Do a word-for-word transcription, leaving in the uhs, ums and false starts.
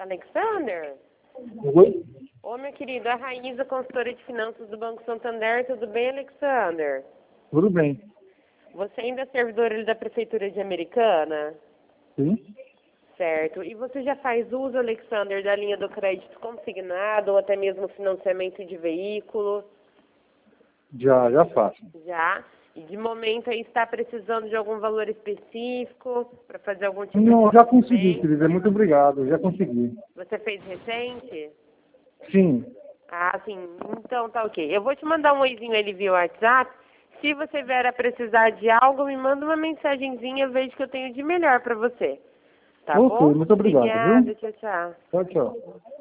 Alexander? Oi? Ô, meu querido, a Raíza, consultora de finanças do Banco Santander. Tudo bem, Alexander? Tudo bem. Você ainda é servidor ali da Prefeitura de Americana? Sim? Certo. E você já faz uso, Alexander, da linha do crédito consignado ou até mesmo financiamento de veículo? Já, já faço. Já. E de momento aí está precisando de algum valor específico para fazer algum tipo Não, de já consegui, investimento? querida. Muito obrigado. Já consegui. Você fez recente? Sim. Ah, sim. Então tá ok. Eu vou te mandar um oizinho ali via WhatsApp. Se você vier a precisar de algo, me manda uma mensagenzinha, eu vejo que eu tenho de melhor para você. Tá Ok, bom? muito obrigado, Obrigada, viu? tchau, tchau. Tchau, tchau.